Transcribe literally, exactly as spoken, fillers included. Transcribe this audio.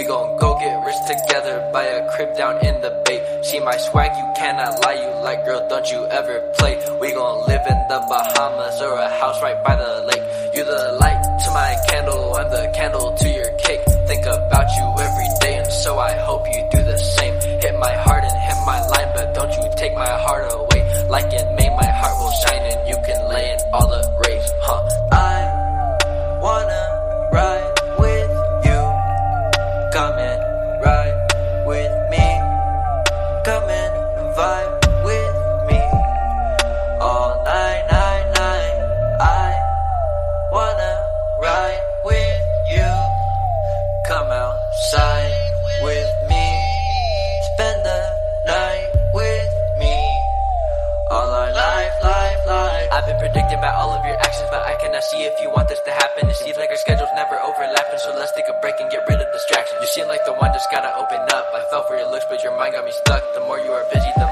We gon' go get rich together, buy a crib down in the Bay. See my swag, you cannot lie, you like, girl, don't you ever play. We gon' live in the Bahamas or a house right by the lake. You the light to my candle, I'm the candle to your cake. Think about you every day, and so I hope you do the same. Hit my heart and hit my line, but don't you take my heart away. Like in May, my heart will shine and you can lay in all the rays, huh? I wanna ride with you. Come and ride with me. Come and vibe with me. All night, night, night. I wanna ride with you. Come outside with me. Spend the night with me. All our life, life, life. I've been predicted by all of your actions, but I cannot see if you want this to happen. It seems like our schedules never overlapping, so let's take a break and get rid of distractions. You seem like the one just gotta open up. I fell for your looks, but your mind got me stuck. The more you are busy, the